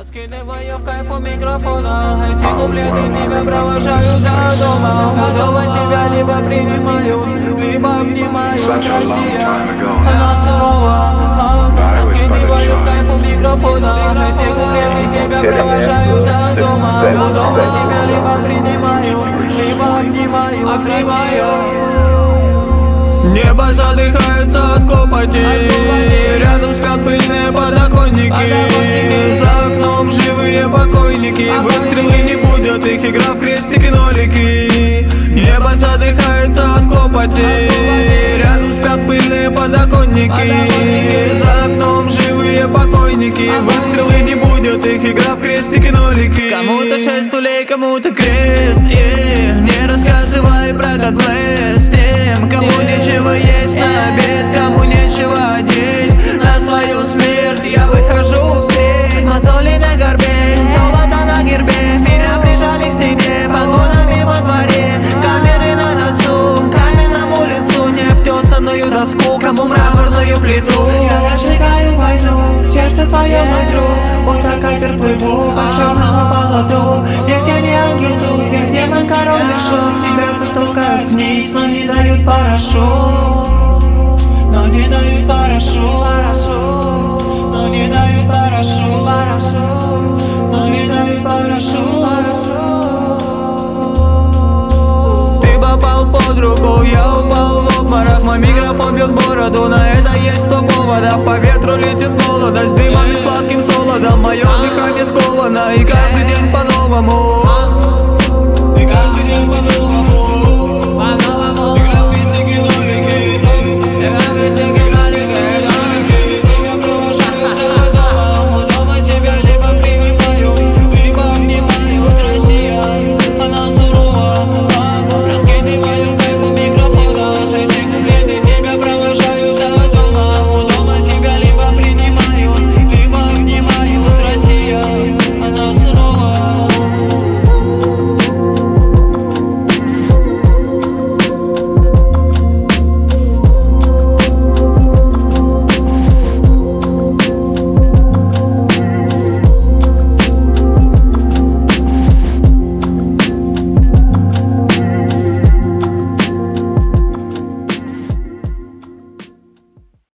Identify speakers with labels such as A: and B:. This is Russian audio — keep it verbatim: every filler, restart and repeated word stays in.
A: Раскидываю в кайфу микрофона. Эти куплеты тебя провожают до дома. Готова тебя либо принимаю, либо обнимаю. Россия, она сурова. Раскидываю в кайфу микрофона. Эти куплеты тебя провожают до дома. Готова тебя либо принимаю, либо обнимаю. Обнимаю.
B: Небо задыхается от копоти, рядом спят пыльные подоконники, за окном живые покойники, выстрелы не будут их, игра в крестики-нолики. Небо задыхается от копоти, рядом спят пыльные подоконники, за окном живые покойники, выстрелы не будут их, игра в крестики-нолики. Кому-то шесть нулей, кому-то крест, yeah. Не рассказывай про God bless тем, кому нечего есть на обед, кому нечего одеть на свою смерть. Я выхожу встреть, мозоли на горбе, золото на гербе, меня прижали к стене, погонами во дворе, камеры на носу, каменному лицу, необтесанную доску, кому мраморную плиту.
C: Я разжигаю войну, сердце твое мой друг, будто катер плыву по черному болоту. Нигде не ангел тут, я демон, король и шут, тебя тут толкают вниз, но не дают парашют. Но не дают парашют, парашют, но не дают парашют, парашют, но не дают парашют, парашют.
B: Ты попал под руку, я упал в обморок, мой микрофон бьет бороду, на это есть сто поводов. По ветру летит молодость, дымом и сладким солодом, мое дыхание сковано, и каждый день по-новому.